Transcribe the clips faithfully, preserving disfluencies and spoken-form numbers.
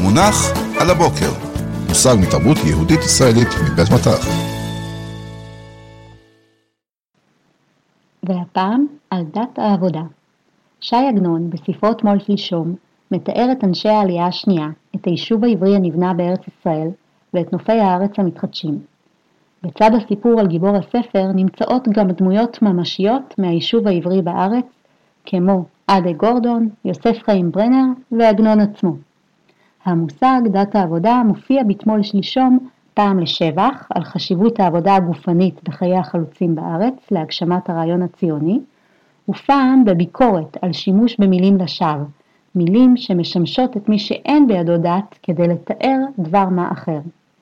מונח על הבוקר. מושג מתרבות יהודית ישראלית מבית מטח. והפעם על דת העבודה. שי עגנון בספרו תמול שלשום מתאר את אנשי העלייה השנייה, את היישוב העברי הנבנה בארץ ישראל ואת נופי הארץ המתחדשים. בצד הסיפור על גיבור הספר נמצאות גם דמויות ממשיות מהיישוב העברי בארץ, כמו עדה גורדון, יוסף חיים ברנר ועגנון עצמו. המושג דת העבודה מופיע בתמול שלשום פעם לשבח על חשיבות העבודה הגופנית בחיי החלוצים בארץ להגשמת הרעיון הציוני, ופעם בביקורת על שימוש במילים לשווא, מילים שמשמשות את מי שאין בידו דת כדי לתאר דבר מה אחר.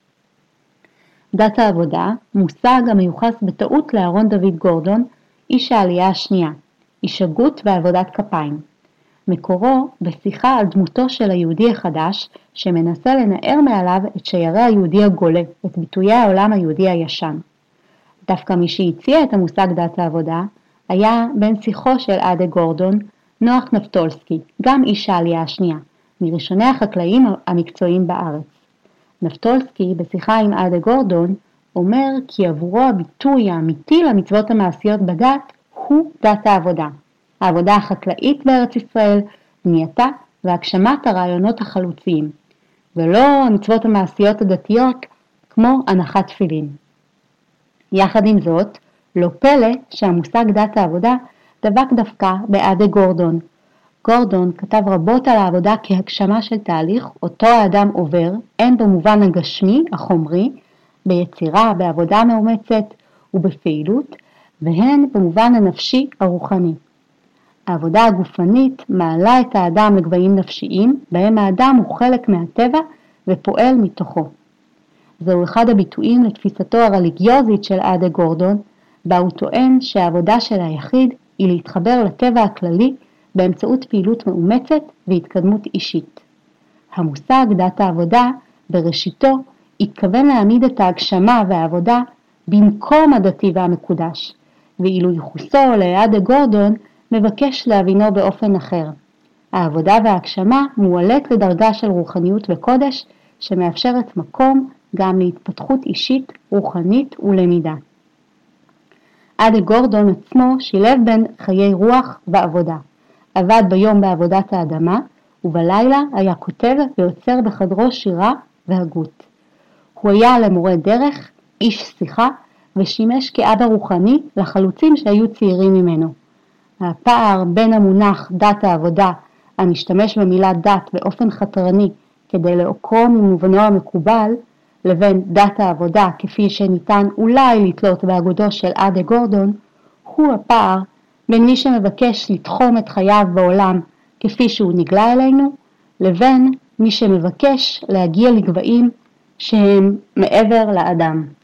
דת העבודה, מושג המיוחס בטעות לאהרון דוד גורדון, איש העלייה השנייה, איש הגות ועבודת כפיים. מקורו בשיחה על דמותו של היהודי החדש, שמנסה לנער מעליו את שיירי היהודי הגולה, את ביטויי העולם היהודי הישן. דווקא מי שהציע את המושג דת העבודה, היה בן שיחו של עדה גורדון, נוח נפתולסקי, גם איש העלייה השנייה, מראשוני החקלאים המקצועיים בארץ. נפתולסקי, בשיחה עם עדה גורדון, אומר כי עבורו הביטוי האמיתי למצוות המעשיות בדת הוא דת העבודה. העבודה החקלאית בארץ ישראל, בנייתה והגשמת הרעיונות החלוציים, ולא המצוות המעשיות הדתיות כמו הנחת תפילין. יחד עם זאת, לא פלא שהמושג דת העבודה דבק דווקא בעדה גורדון. גורדון כתב רבות על העבודה כהגשמה של תהליך אותו האדם עובר, הן במובן הגשמי, החומרי, ביצירה, בעבודה מאומצת ובפעילות, והן במובן הנפשי, הרוחני. העבודה הגופנית מעלה את האדם לגבהים נפשיים, בהם האדם הוא חלק מהטבע ופועל מתוכו. זהו אחד הביטויים לתפיסתו הרליגיוזית של עדה גורדון, בה הוא טוען שהעבודה של היחיד היא להתחבר לטבע הכללי באמצעות פעילות מאומצת והתקדמות אישית. המושג דת העבודה בראשיתו התכוון להעמיד את ההגשמה והעבודה במקום הדתי והמקודש, ואילו ייחוסו לעדה גורדון מבקש להבינו באופן אחר. העבודה וההגשמה מועלית לדרגה של רוחניות וקודש שמאפשרת מקום גם להתפתחות אישית, רוחנית ולמידה. עדה גורדון עצמו שילב בין חיי רוח ועבודה. עבד ביום בעבודת האדמה ובלילה היה כותב ויוצר בחדרו שירה והגות. הוא היה למורה דרך, איש שיחה ושימש כאבא רוחני לחלוצים שהיו צעירים ממנו. הפער בין המונח דת העבודה המשתמש במילה דת באופן חתרני כדי לעוקרו ממובנו המקובל, לבין דת העבודה כפי שניתן אולי לתלות בהגותו של עדה גורדון, הוא הפער בין מי שמבקש לתחום את חייו בעולם כפי שהוא נגלה אלינו, לבין מי שמבקש להגיע לגבהים שהם מעבר לאדם.